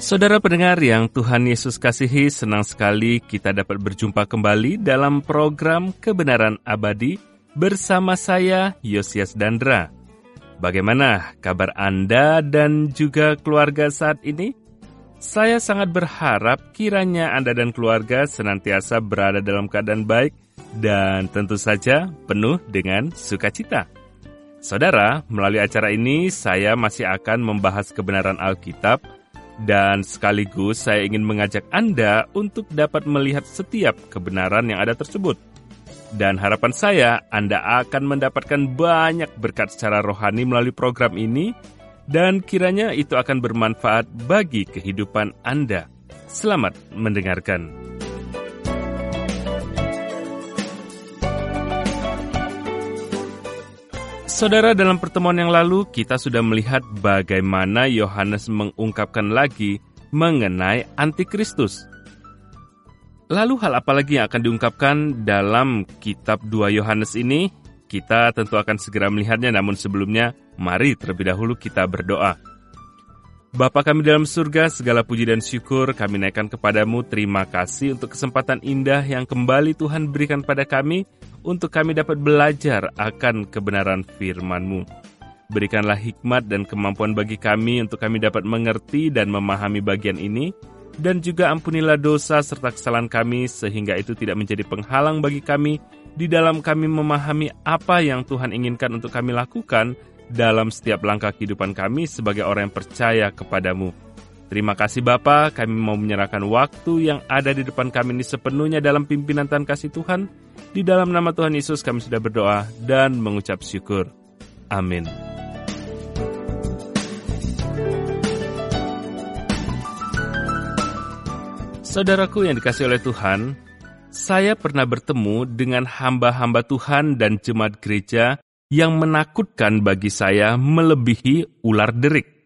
Saudara pendengar yang Tuhan Yesus kasihi, senang sekali kita dapat berjumpa kembali dalam program Kebenaran Abadi bersama saya, Yosias Dandra. Bagaimana kabar Anda dan juga keluarga saat ini? Saya sangat berharap kiranya Anda dan keluarga senantiasa berada dalam keadaan baik dan tentu saja penuh dengan sukacita. Saudara, melalui acara ini saya masih akan membahas kebenaran Alkitab, dan sekaligus saya ingin mengajak Anda untuk dapat melihat setiap kebenaran yang ada tersebut. Dan harapan saya, Anda akan mendapatkan banyak berkat secara rohani melalui program ini, dan kiranya itu akan bermanfaat bagi kehidupan Anda. Selamat mendengarkan. Saudara, dalam pertemuan yang lalu kita sudah melihat bagaimana Yohanes mengungkapkan lagi mengenai Antikristus. Lalu hal apa lagi yang akan diungkapkan dalam kitab 2 Yohanes ini? Kita tentu akan segera melihatnya, namun sebelumnya mari terlebih dahulu kita berdoa. Bapa kami dalam surga, segala puji dan syukur kami naikkan kepadamu. Terima kasih untuk kesempatan indah yang kembali Tuhan berikan pada kami, untuk kami dapat belajar akan kebenaran firman-Mu. Berikanlah hikmat dan kemampuan bagi kami untuk kami dapat mengerti dan memahami bagian ini, dan juga ampunilah dosa serta kesalahan kami, sehingga itu tidak menjadi penghalang bagi kami di dalam kami memahami apa yang Tuhan inginkan untuk kami lakukan dalam setiap langkah kehidupan kami sebagai orang yang percaya kepadamu. Terima kasih Bapa, kami mau menyerahkan waktu yang ada di depan kami ini sepenuhnya dalam pimpinan Tuhan kasih Tuhan. Di dalam nama Tuhan Yesus kami sudah berdoa dan mengucap syukur. Amin. Saudaraku yang dikasihi oleh Tuhan, saya pernah bertemu dengan hamba-hamba Tuhan dan jemaat gereja yang menakutkan bagi saya melebihi ular derik.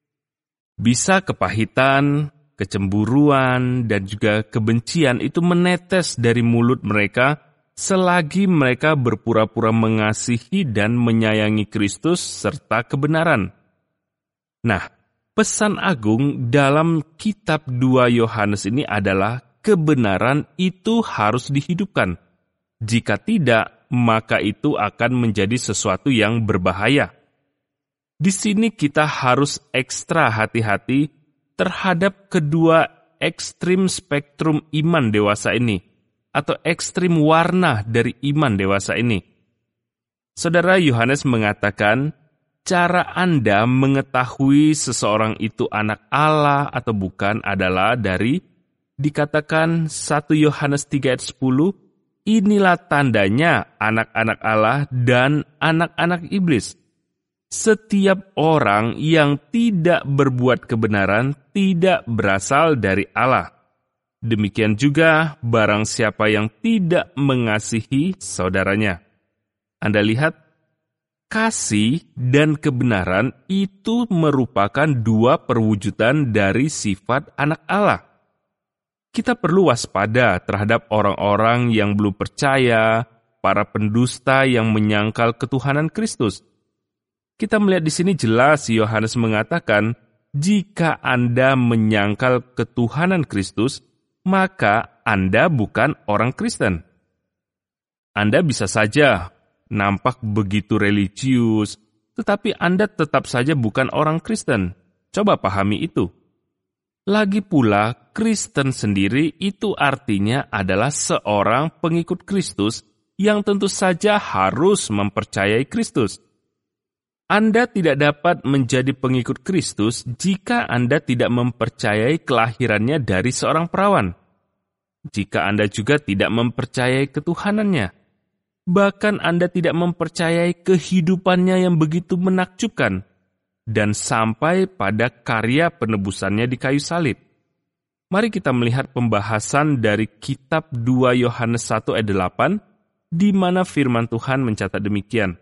Bisa kepahitan, kecemburuan, dan juga kebencian itu menetes dari mulut mereka selagi mereka berpura-pura mengasihi dan menyayangi Kristus serta kebenaran. Nah, pesan agung dalam kitab 2 Yohanes ini adalah kebenaran itu harus dihidupkan. Jika tidak, maka itu akan menjadi sesuatu yang berbahaya. Di sini kita harus ekstra hati-hati terhadap kedua ekstrim spektrum iman dewasa ini, atau ekstrim warna dari iman dewasa ini. Saudara, Yohanes mengatakan, cara Anda mengetahui seseorang itu anak Allah atau bukan adalah dari, dikatakan 1 Yohanes 3 ayat 10, inilah tandanya anak-anak Allah dan anak-anak iblis. Setiap orang yang tidak berbuat kebenaran tidak berasal dari Allah. Demikian juga barang siapa yang tidak mengasihi saudaranya. Anda lihat, kasih dan kebenaran itu merupakan dua perwujudan dari sifat anak Allah. Kita perlu waspada terhadap orang-orang yang belum percaya, para pendusta yang menyangkal ketuhanan Kristus. Kita melihat di sini jelas Yohanes mengatakan, jika Anda menyangkal ketuhanan Kristus, maka Anda bukan orang Kristen. Anda bisa saja nampak begitu religius, tetapi Anda tetap saja bukan orang Kristen. Coba pahami itu. Lagi pula, Kristen sendiri itu artinya adalah seorang pengikut Kristus yang tentu saja harus mempercayai Kristus. Anda tidak dapat menjadi pengikut Kristus jika Anda tidak mempercayai kelahirannya dari seorang perawan. Jika Anda juga tidak mempercayai ketuhanannya. Bahkan Anda tidak mempercayai kehidupannya yang begitu menakjubkan. Dan sampai pada karya penebusannya di kayu salib. Mari kita melihat pembahasan dari kitab 2 Yohanes 1 ayat 8, di mana firman Tuhan mencatat demikian.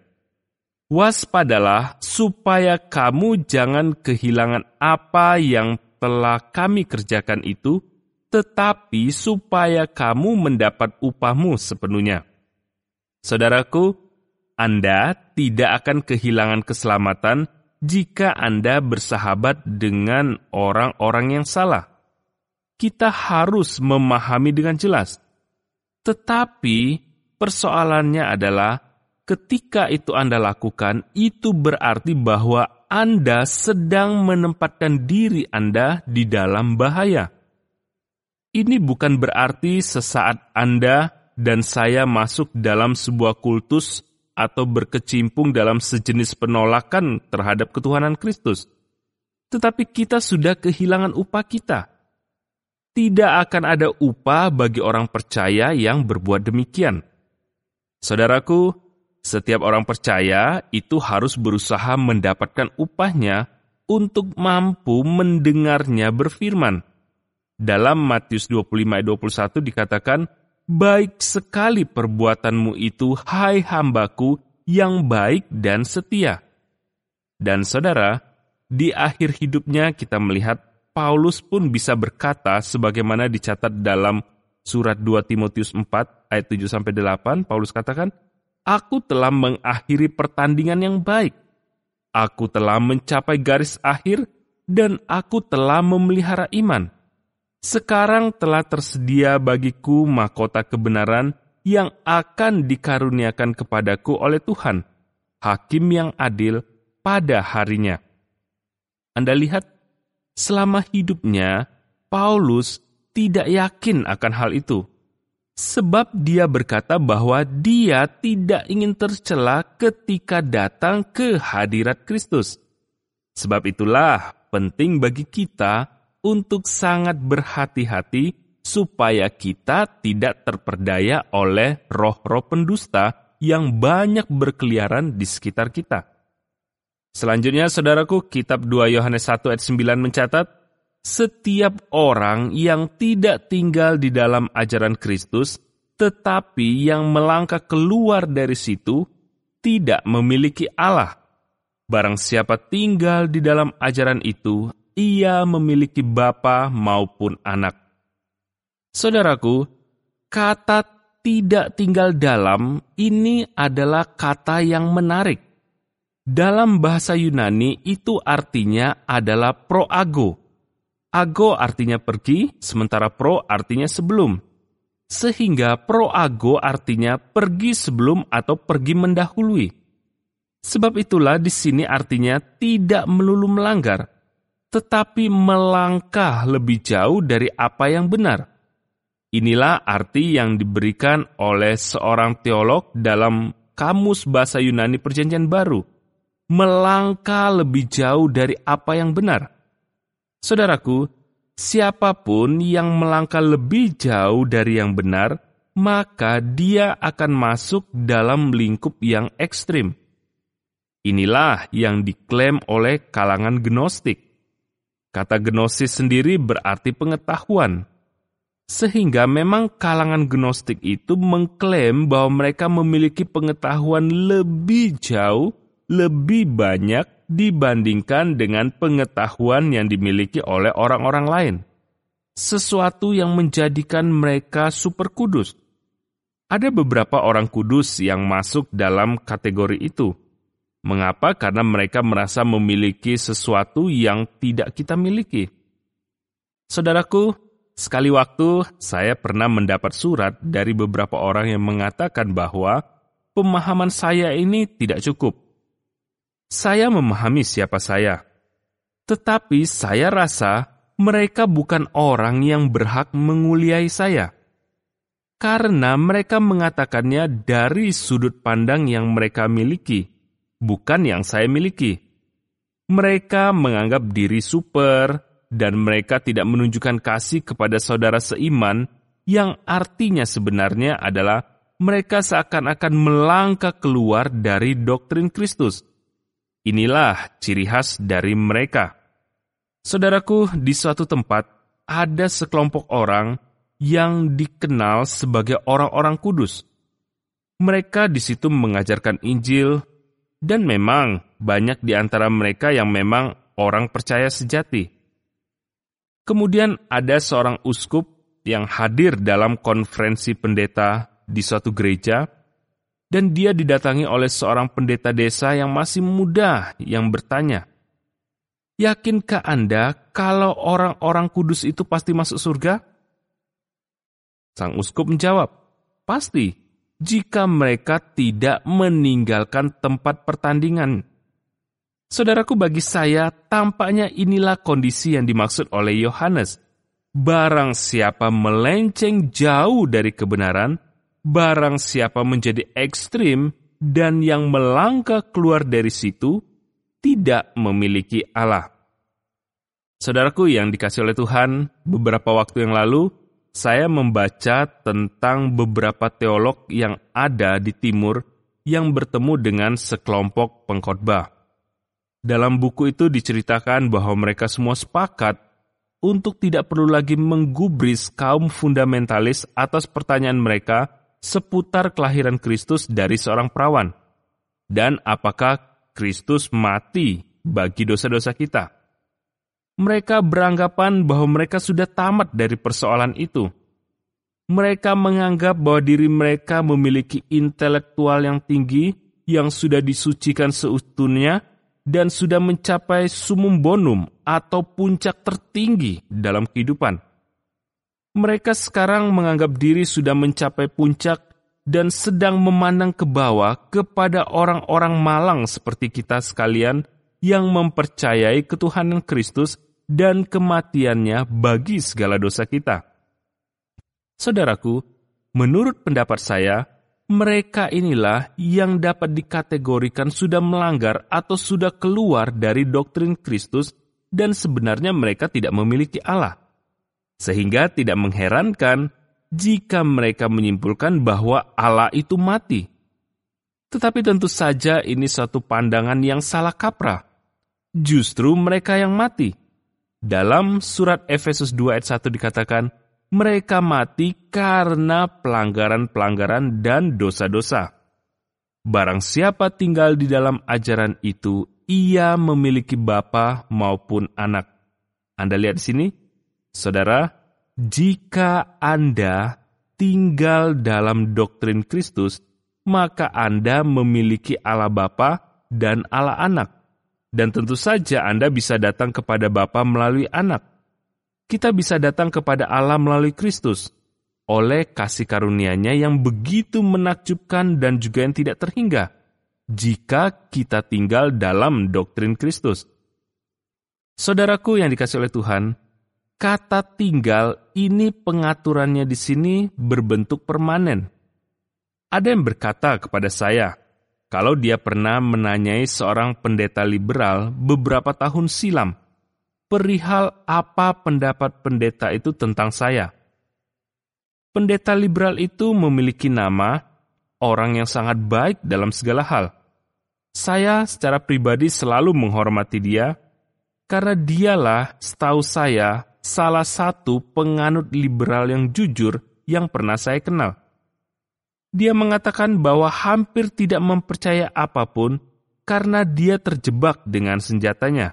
Waspadalah supaya kamu jangan kehilangan apa yang telah kami kerjakan itu, tetapi supaya kamu mendapat upahmu sepenuhnya. Saudaraku, Anda tidak akan kehilangan keselamatan jika Anda bersahabat dengan orang-orang yang salah. Kita harus memahami dengan jelas. Tetapi persoalannya adalah ketika itu Anda lakukan, itu berarti bahwa Anda sedang menempatkan diri Anda di dalam bahaya. Ini bukan berarti sesaat Anda dan saya masuk dalam sebuah kultus atau berkecimpung dalam sejenis penolakan terhadap ketuhanan Kristus. Tetapi kita sudah kehilangan upah kita. Tidak akan ada upah bagi orang percaya yang berbuat demikian. Saudaraku, setiap orang percaya itu harus berusaha mendapatkan upahnya untuk mampu mendengarnya berfirman. Dalam Matius 25 ayat 21 dikatakan, "Baik sekali perbuatanmu itu, hai hambaku, yang baik dan setia." Dan saudara, di akhir hidupnya kita melihat Paulus pun bisa berkata sebagaimana dicatat dalam surat 2 Timotius 4 ayat 7-8, Paulus katakan, "Aku telah mengakhiri pertandingan yang baik. Aku telah mencapai garis akhir dan aku telah memelihara iman. Sekarang telah tersedia bagiku mahkota kebenaran yang akan dikaruniakan kepadaku oleh Tuhan, Hakim yang adil pada harinya." Anda lihat, selama hidupnya, Paulus tidak yakin akan hal itu. Sebab dia berkata bahwa dia tidak ingin tercela ketika datang ke hadirat Kristus. Sebab itulah penting bagi kita untuk sangat berhati-hati supaya kita tidak terperdaya oleh roh-roh pendusta yang banyak berkeliaran di sekitar kita. Selanjutnya, saudaraku, kitab 2 Yohanes 1 ayat 9 mencatat, "Setiap orang yang tidak tinggal di dalam ajaran Kristus, tetapi yang melangkah keluar dari situ, tidak memiliki Allah. Barang siapa tinggal di dalam ajaran itu, ia memiliki bapa maupun anak." Saudaraku, kata "tidak tinggal dalam" ini adalah kata yang menarik. Dalam bahasa Yunani itu artinya adalah proago. Ago artinya pergi, sementara pro artinya sebelum. Sehingga proago artinya pergi sebelum atau pergi mendahului. Sebab itulah di sini artinya tidak melulu melanggar, tetapi melangkah lebih jauh dari apa yang benar. Inilah arti yang diberikan oleh seorang teolog dalam Kamus Bahasa Yunani Perjanjian Baru. Melangkah lebih jauh dari apa yang benar. Saudaraku, siapapun yang melangkah lebih jauh dari yang benar, maka dia akan masuk dalam lingkup yang ekstrim. Inilah yang diklaim oleh kalangan Gnostik. Kata Gnosis sendiri berarti pengetahuan. Sehingga memang kalangan Gnostik itu mengklaim bahwa mereka memiliki pengetahuan lebih jauh, lebih banyak dibandingkan dengan pengetahuan yang dimiliki oleh orang-orang lain. Sesuatu yang menjadikan mereka super kudus. Ada beberapa orang kudus yang masuk dalam kategori itu. Mengapa? Karena mereka merasa memiliki sesuatu yang tidak kita miliki. Saudaraku, sekali waktu saya pernah mendapat surat dari beberapa orang yang mengatakan bahwa pemahaman saya ini tidak cukup. Saya memahami siapa saya, tetapi saya rasa mereka bukan orang yang berhak menguliai saya. Karena mereka mengatakannya dari sudut pandang yang mereka miliki, bukan yang saya miliki. Mereka menganggap diri super, dan mereka tidak menunjukkan kasih kepada saudara seiman, yang artinya sebenarnya adalah mereka seakan-akan melangkah keluar dari doktrin Kristus. Inilah ciri khas dari mereka. Saudaraku, di suatu tempat ada sekelompok orang yang dikenal sebagai orang-orang kudus. Mereka di situ mengajarkan Injil, dan memang banyak di antara mereka yang memang orang percaya sejati. Kemudian ada seorang uskup yang hadir dalam konferensi pendeta di suatu gereja, dan dia didatangi oleh seorang pendeta desa yang masih muda yang bertanya, Yakinkah Anda kalau orang-orang kudus itu pasti masuk surga? Sang uskup menjawab, pasti, jika mereka tidak meninggalkan tempat pertandingan. Saudaraku, bagi saya, tampaknya inilah kondisi yang dimaksud oleh Yohanes. Barang siapa melenceng jauh dari kebenaran, barang siapa menjadi ekstrim, dan yang melangkah keluar dari situ, tidak memiliki Allah. Saudaraku yang dikasih oleh Tuhan, beberapa waktu yang lalu, saya membaca tentang beberapa teolog yang ada di timur yang bertemu dengan sekelompok pengkhotbah. Dalam buku itu diceritakan bahwa mereka semua sepakat untuk tidak perlu lagi menggubris kaum fundamentalis atas pertanyaan mereka seputar kelahiran Kristus dari seorang perawan. Dan apakah Kristus mati bagi dosa-dosa kita? Mereka beranggapan bahwa mereka sudah tamat dari persoalan itu. Mereka menganggap bahwa diri mereka memiliki intelektual yang tinggi, yang sudah disucikan seutuhnya, dan sudah mencapai summum bonum atau puncak tertinggi dalam kehidupan. Mereka sekarang menganggap diri sudah mencapai puncak dan sedang memandang ke bawah kepada orang-orang malang seperti kita sekalian yang mempercayai ketuhanan Kristus dan kematiannya bagi segala dosa kita. Saudaraku, menurut pendapat saya, mereka inilah yang dapat dikategorikan sudah melanggar atau sudah keluar dari doktrin Kristus dan sebenarnya mereka tidak memiliki Allah. Sehingga tidak mengherankan jika mereka menyimpulkan bahwa Allah itu mati. Tetapi tentu saja ini suatu pandangan yang salah kaprah. Justru mereka yang mati. Dalam surat Efesus 2 ayat 1 dikatakan, mereka mati karena pelanggaran-pelanggaran dan dosa-dosa. Barang siapa tinggal di dalam ajaran itu, ia memiliki bapa maupun anak. Anda lihat di sini, saudara, jika Anda tinggal dalam doktrin Kristus, maka Anda memiliki Allah Bapa dan Allah Anak. Dan tentu saja Anda bisa datang kepada Bapa melalui Anak. Kita bisa datang kepada Allah melalui Kristus, oleh kasih karunia-Nya yang begitu menakjubkan dan juga yang tidak terhingga, jika kita tinggal dalam doktrin Kristus. Saudaraku yang dikasih oleh Tuhan, kata tinggal ini pengaturannya di sini berbentuk permanen. Ada yang berkata kepada saya, kalau dia pernah menanyai seorang pendeta liberal beberapa tahun silam, perihal apa pendapat pendeta itu tentang saya. Pendeta liberal itu memiliki nama, orang yang sangat baik dalam segala hal. Saya secara pribadi selalu menghormati dia, karena dialah, setahu saya, salah satu penganut liberal yang jujur yang pernah saya kenal. Dia mengatakan bahwa hampir tidak mempercaya apapun karena dia terjebak dengan senjatanya.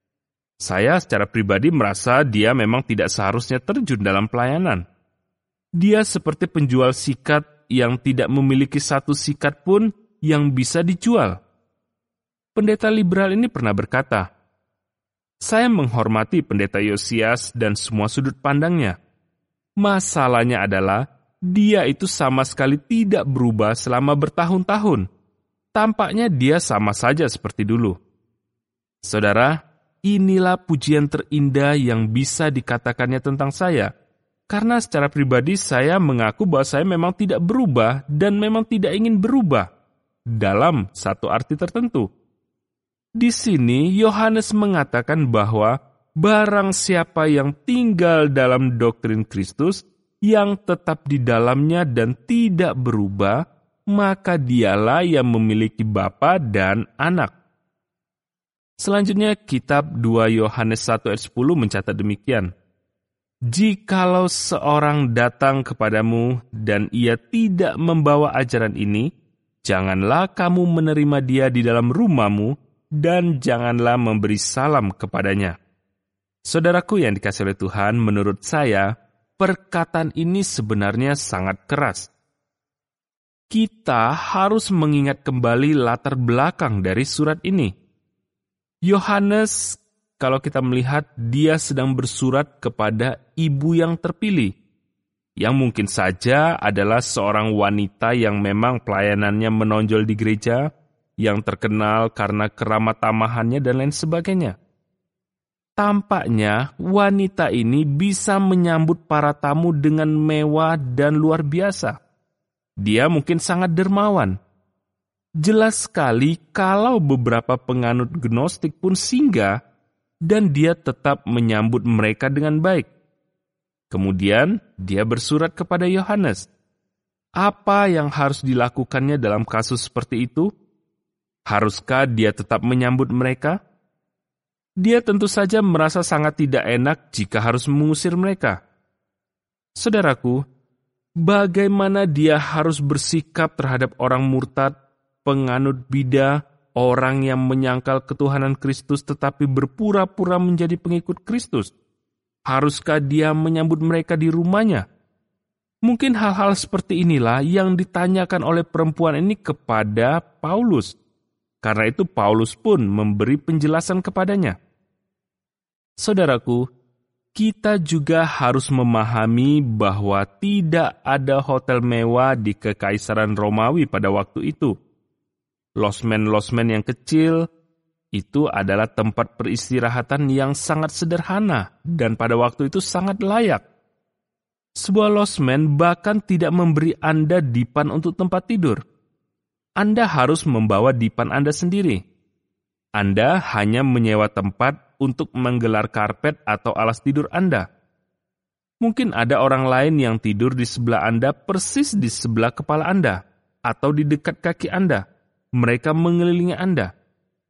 Saya secara pribadi merasa dia memang tidak seharusnya terjun dalam pelayanan. Dia seperti penjual sikat yang tidak memiliki satu sikat pun yang bisa dijual. Pendeta liberal ini pernah berkata, saya menghormati pendeta Yosias dan semua sudut pandangnya. Masalahnya adalah, dia itu sama sekali tidak berubah selama bertahun-tahun. Tampaknya dia sama saja seperti dulu. Saudara, inilah pujian terindah yang bisa dikatakannya tentang saya. Karena secara pribadi saya mengaku bahwa saya memang tidak berubah dan memang tidak ingin berubah. Dalam satu arti tertentu. Di sini Yohanes mengatakan bahwa barang siapa yang tinggal dalam doktrin Kristus, yang tetap di dalamnya dan tidak berubah, maka dialah yang memiliki Bapa dan Anak. Selanjutnya kitab 2 Yohanes 1 ayat 10 mencatat demikian. Jikalau seorang datang kepadamu dan ia tidak membawa ajaran ini, janganlah kamu menerima dia di dalam rumahmu dan janganlah memberi salam kepadanya. Saudaraku yang dikasihi oleh Tuhan, menurut saya, perkataan ini sebenarnya sangat keras. Kita harus mengingat kembali latar belakang dari surat ini. Yohanes kalau kita melihat dia sedang bersurat kepada ibu yang terpilih, yang mungkin saja adalah seorang wanita yang memang pelayanannya menonjol di gereja, yang terkenal karena keramah tamahannya dan lain sebagainya. Tampaknya wanita ini bisa menyambut para tamu dengan mewah dan luar biasa. Dia mungkin sangat dermawan. Jelas sekali kalau beberapa penganut Gnostik pun singgah dan dia tetap menyambut mereka dengan baik. Kemudian dia bersurat kepada Yohanes. Apa yang harus dilakukannya dalam kasus seperti itu? Haruskah dia tetap menyambut mereka? Dia tentu saja merasa sangat tidak enak jika harus mengusir mereka. Saudaraku, bagaimana dia harus bersikap terhadap orang murtad, penganut bidah, orang yang menyangkal ketuhanan Kristus tetapi berpura-pura menjadi pengikut Kristus? Haruskah dia menyambut mereka di rumahnya? Mungkin hal-hal seperti inilah yang ditanyakan oleh perempuan ini kepada Paulus. Karena itu Paulus pun memberi penjelasan kepadanya. Saudaraku, kita juga harus memahami bahwa tidak ada hotel mewah di Kekaisaran Romawi pada waktu itu. Losmen-losmen yang kecil itu adalah tempat peristirahatan yang sangat sederhana dan pada waktu itu sangat layak. Sebuah losmen bahkan tidak memberi Anda dipan untuk tempat tidur. Anda harus membawa dipan Anda sendiri. Anda hanya menyewa tempat untuk menggelar karpet atau alas tidur Anda. Mungkin ada orang lain yang tidur di sebelah Anda, persis di sebelah kepala Anda, atau di dekat kaki Anda. Mereka mengelilingi Anda.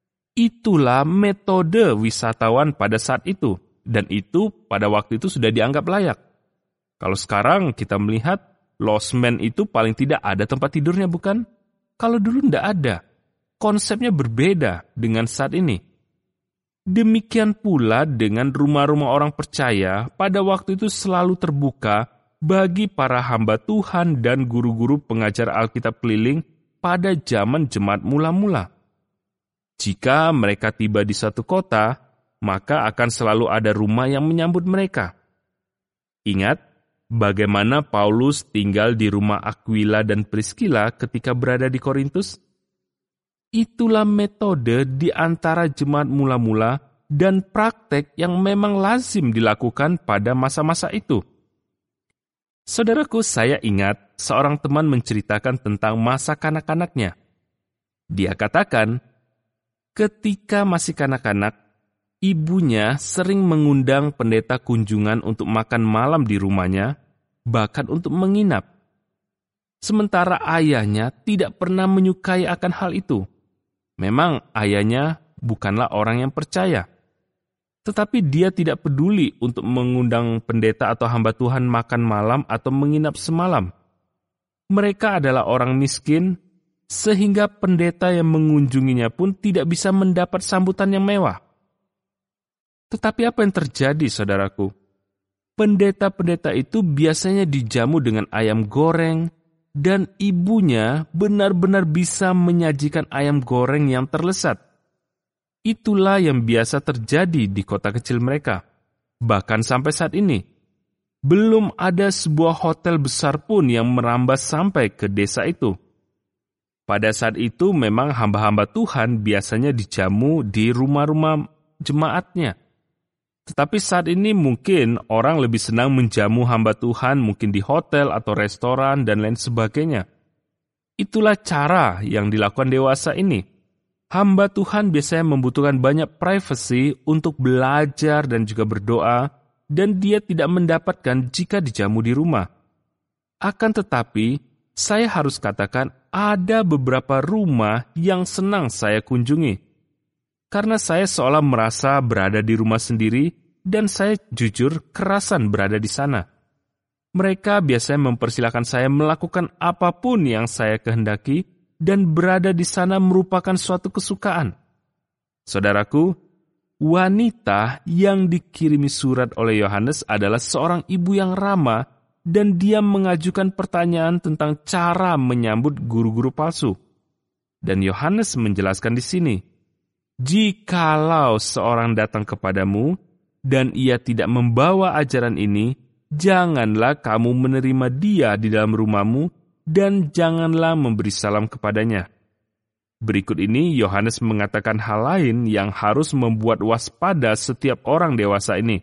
Itulah metode wisatawan pada saat itu, dan itu pada waktu itu sudah dianggap layak. Kalau sekarang kita melihat, losmen itu paling tidak ada tempat tidurnya, bukan? Kalau dulu tidak ada. Konsepnya berbeda dengan saat ini. Demikian pula dengan rumah-rumah orang percaya pada waktu itu selalu terbuka bagi para hamba Tuhan dan guru-guru pengajar Alkitab keliling pada zaman jemaat mula-mula. Jika mereka tiba di satu kota, maka akan selalu ada rumah yang menyambut mereka. Ingat bagaimana Paulus tinggal di rumah Aquila dan Priscilla ketika berada di Korintus? Itulah metode di antara jemaat mula-mula dan praktek yang memang lazim dilakukan pada masa-masa itu. Saudaraku, saya ingat seorang teman menceritakan tentang masa kanak-kanaknya. Dia katakan, ketika masih kanak-kanak, ibunya sering mengundang pendeta kunjungan untuk makan malam di rumahnya, bahkan untuk menginap. Sementara ayahnya tidak pernah menyukai akan hal itu. Memang ayahnya bukanlah orang yang percaya. Tetapi dia tidak peduli untuk mengundang pendeta atau hamba Tuhan makan malam atau menginap semalam. Mereka adalah orang miskin, sehingga pendeta yang mengunjunginya pun tidak bisa mendapat sambutan yang mewah. Tetapi apa yang terjadi, saudaraku? Pendeta-pendeta itu biasanya dijamu dengan ayam goreng, dan ibunya benar-benar bisa menyajikan ayam goreng yang terlezat. Itulah yang biasa terjadi di kota kecil mereka. Bahkan sampai saat ini, belum ada sebuah hotel besar pun yang merambah sampai ke desa itu. Pada saat itu memang hamba-hamba Tuhan biasanya dijamu di rumah-rumah jemaatnya. Tetapi saat ini mungkin orang lebih senang menjamu hamba Tuhan mungkin di hotel atau restoran dan lain sebagainya. Itulah cara yang dilakukan dewasa ini. Hamba Tuhan biasanya membutuhkan banyak privasi untuk belajar dan juga berdoa, dan dia tidak mendapatkan jika dijamu di rumah. Akan tetapi, saya harus katakan ada beberapa rumah yang senang saya kunjungi. Karena saya seolah merasa berada di rumah sendiri dan saya jujur kerasan berada di sana. Mereka biasanya mempersilahkan saya melakukan apapun yang saya kehendaki dan berada di sana merupakan suatu kesukaan. Saudaraku, wanita yang dikirimi surat oleh Yohanes adalah seorang ibu yang ramah dan dia mengajukan pertanyaan tentang cara menyambut guru-guru palsu. Dan Yohanes menjelaskan di sini, Jikalau seorang datang kepadamu, dan ia tidak membawa ajaran ini, janganlah kamu menerima dia di dalam rumahmu, dan janganlah memberi salam kepadanya. Berikut ini Yohanes mengatakan hal lain yang harus membuat waspada setiap orang dewasa ini.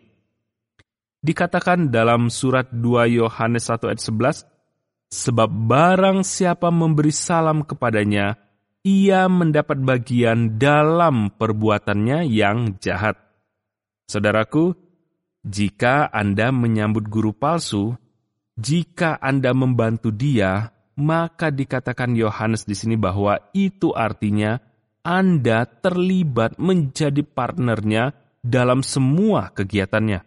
Dikatakan dalam surat 2 Yohanes 1 ayat 11, sebab barang siapa memberi salam kepadanya, ia mendapat bagian dalam perbuatannya yang jahat. Saudaraku, jika Anda menyambut guru palsu, jika Anda membantu dia, maka dikatakan Yohanes di sini bahwa itu artinya Anda terlibat menjadi partnernya dalam semua kegiatannya.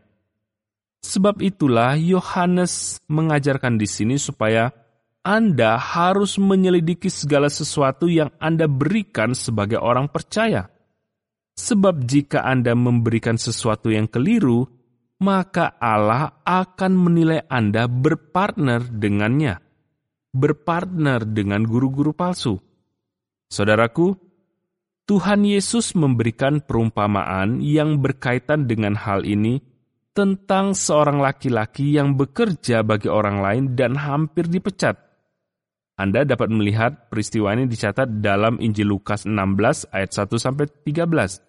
Sebab itulah Yohanes mengajarkan di sini supaya Anda harus menyelidiki segala sesuatu yang Anda berikan sebagai orang percaya. Sebab jika Anda memberikan sesuatu yang keliru, maka Allah akan menilai Anda berpartner dengannya. Berpartner dengan guru-guru palsu. Saudaraku, Tuhan Yesus memberikan perumpamaan yang berkaitan dengan hal ini tentang seorang laki-laki yang bekerja bagi orang lain dan hampir dipecat. Anda dapat melihat peristiwa ini dicatat dalam Injil Lukas 16 ayat 1-13.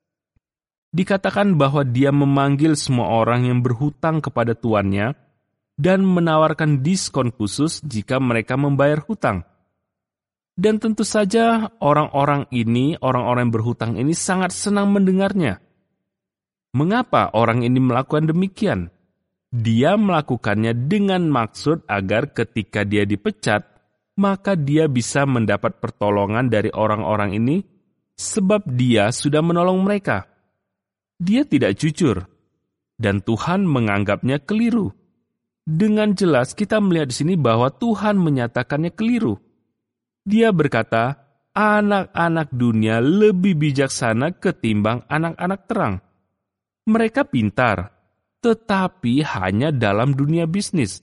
Dikatakan bahwa dia memanggil semua orang yang berhutang kepada tuannya dan menawarkan diskon khusus jika mereka membayar hutang. Dan tentu saja orang-orang yang berhutang ini sangat senang mendengarnya. Mengapa orang ini melakukan demikian? Dia melakukannya dengan maksud agar ketika dia dipecat, maka dia bisa mendapat pertolongan dari orang-orang ini sebab dia sudah menolong mereka. Dia tidak jujur, dan Tuhan menganggapnya keliru. Dengan jelas kita melihat di sini bahwa Tuhan menyatakannya keliru. Dia berkata, anak-anak dunia lebih bijaksana ketimbang anak-anak terang. Mereka pintar, tetapi hanya dalam dunia bisnis.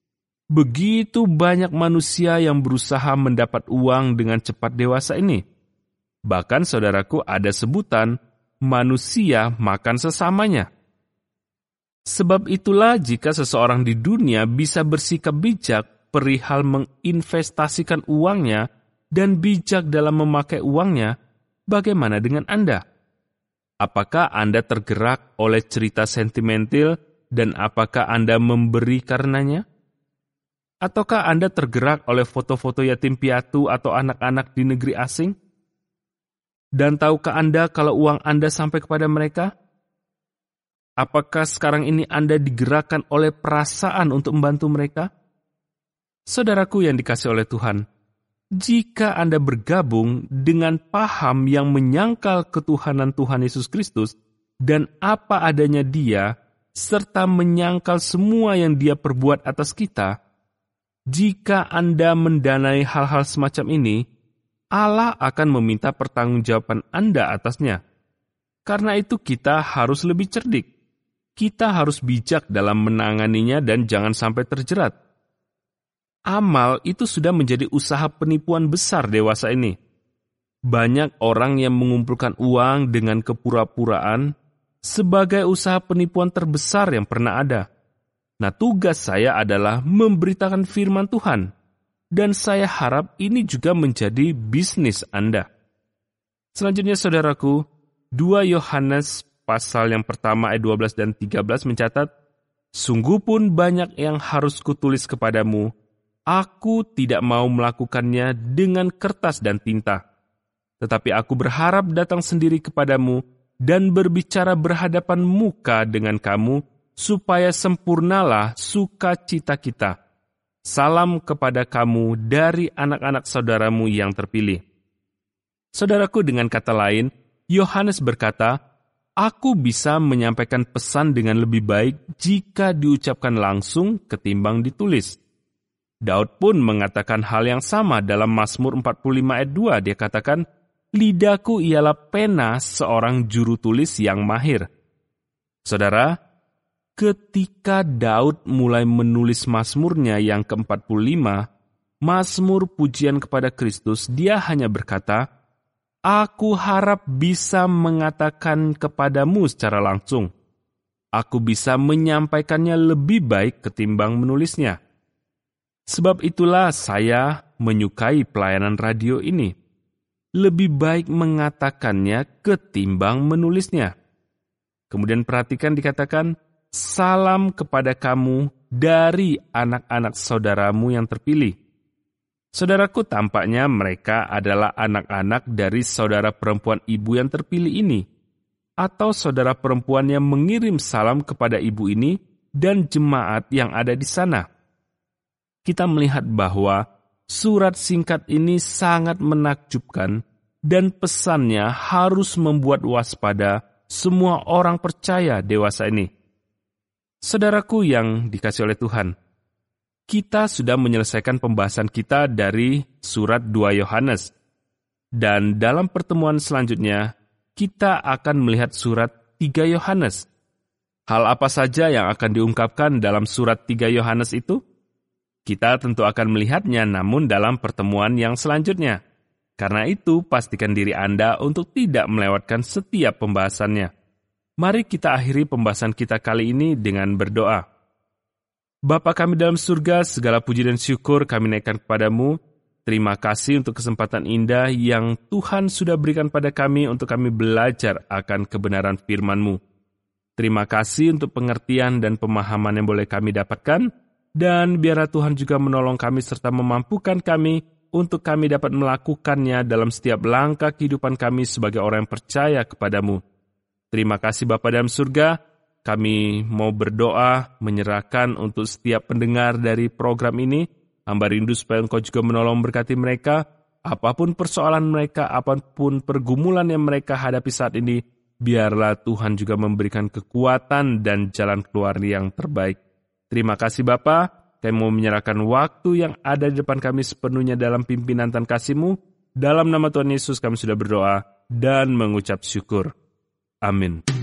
Begitu banyak manusia yang berusaha mendapat uang dengan cepat dewasa ini. Bahkan saudaraku ada sebutan, manusia makan sesamanya. Sebab itulah jika seseorang di dunia bisa bersikap bijak perihal menginvestasikan uangnya dan bijak dalam memakai uangnya, bagaimana dengan Anda? Apakah Anda tergerak oleh cerita sentimental dan apakah Anda memberi karenanya? Ataukah Anda tergerak oleh foto-foto yatim piatu atau anak-anak di negeri asing? Dan tahukah Anda kalau uang Anda sampai kepada mereka? Apakah sekarang ini Anda digerakkan oleh perasaan untuk membantu mereka? Saudaraku yang dikasihi oleh Tuhan, jika Anda bergabung dengan paham yang menyangkal ketuhanan Tuhan Yesus Kristus dan apa adanya Dia, serta menyangkal semua yang Dia perbuat atas kita, jika Anda mendanai hal-hal semacam ini, Allah akan meminta pertanggungjawaban Anda atasnya. Karena itu kita harus lebih cerdik. Kita harus bijak dalam menanganinya dan jangan sampai terjerat. Amal itu sudah menjadi usaha penipuan besar dewasa ini. Banyak orang yang mengumpulkan uang dengan kepura-puraan sebagai usaha penipuan terbesar yang pernah ada. Nah, tugas saya adalah memberitakan firman Tuhan. Dan saya harap ini juga menjadi bisnis Anda. Selanjutnya saudaraku, 2 Yohanes pasal yang pertama ayat 12 dan 13 mencatat, sungguh pun banyak yang harus kutulis kepadamu, aku tidak mau melakukannya dengan kertas dan tinta. Tetapi aku berharap datang sendiri kepadamu dan berbicara berhadapan muka dengan kamu, supaya sempurnalah sukacita kita. Salam kepada kamu dari anak-anak saudaramu yang terpilih. Saudaraku, dengan kata lain, Yohanes berkata, aku bisa menyampaikan pesan dengan lebih baik jika diucapkan langsung ketimbang ditulis. Daud pun mengatakan hal yang sama dalam Mazmur 45 ayat 2. Dia katakan, lidahku ialah pena seorang juru tulis yang mahir. Saudara, ketika Daud mulai menulis Mazmurnya yang ke-45, Mazmur pujian kepada Kristus, dia hanya berkata, Aku harap bisa mengatakan kepadamu secara langsung. Aku bisa menyampaikannya lebih baik ketimbang menulisnya. Sebab itulah saya menyukai pelayanan radio ini. Lebih baik mengatakannya ketimbang menulisnya. Kemudian perhatikan dikatakan, salam kepada kamu dari anak-anak saudaramu yang terpilih. Saudaraku, tampaknya mereka adalah anak-anak dari saudara perempuan ibu yang terpilih ini, atau saudara perempuan yang mengirim salam kepada ibu ini dan jemaat yang ada di sana. Kita melihat bahwa surat singkat ini sangat menakjubkan dan pesannya harus membuat waspada semua orang percaya dewasa ini. Saudaraku yang dikasihi oleh Tuhan, kita sudah menyelesaikan pembahasan kita dari surat 2 Yohanes. Dan dalam pertemuan selanjutnya, kita akan melihat surat 3 Yohanes. Hal apa saja yang akan diungkapkan dalam surat 3 Yohanes itu? Kita tentu akan melihatnya namun dalam pertemuan yang selanjutnya. Karena itu, pastikan diri Anda untuk tidak melewatkan setiap pembahasannya. Mari kita akhiri pembahasan kita kali ini dengan berdoa. Bapa kami dalam surga, segala puji dan syukur kami naikkan kepadamu. Terima kasih untuk kesempatan indah yang Tuhan sudah berikan pada kami untuk kami belajar akan kebenaran firman-Mu. Terima kasih untuk pengertian dan pemahaman yang boleh kami dapatkan, dan biarlah Tuhan juga menolong kami serta memampukan kami untuk kami dapat melakukannya dalam setiap langkah kehidupan kami sebagai orang yang percaya kepadamu. Terima kasih Bapa dalam surga, kami mau berdoa, menyerahkan untuk setiap pendengar dari program ini. Hamba rindu supaya Engkau juga menolong berkati mereka, apapun persoalan mereka, apapun pergumulan yang mereka hadapi saat ini, biarlah Tuhan juga memberikan kekuatan dan jalan keluar yang terbaik. Terima kasih Bapa, kami mau menyerahkan waktu yang ada di depan kami sepenuhnya dalam pimpinan dan kasih-Mu. Dalam nama Tuhan Yesus kami sudah berdoa dan mengucap syukur. Amin.